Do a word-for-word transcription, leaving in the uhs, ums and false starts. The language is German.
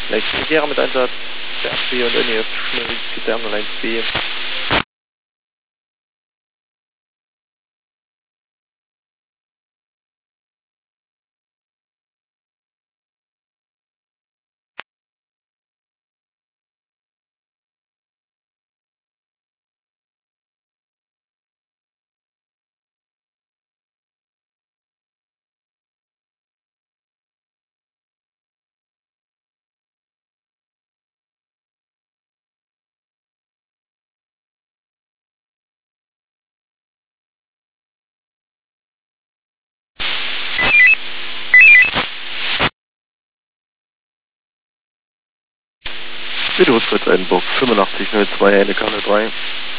Nächsten Gera mit Einsatz, der F B und N E F schnell Sterne eins B. Südostfritz Edinburgh fünfundachtzig null zwei, eine Kanne drei.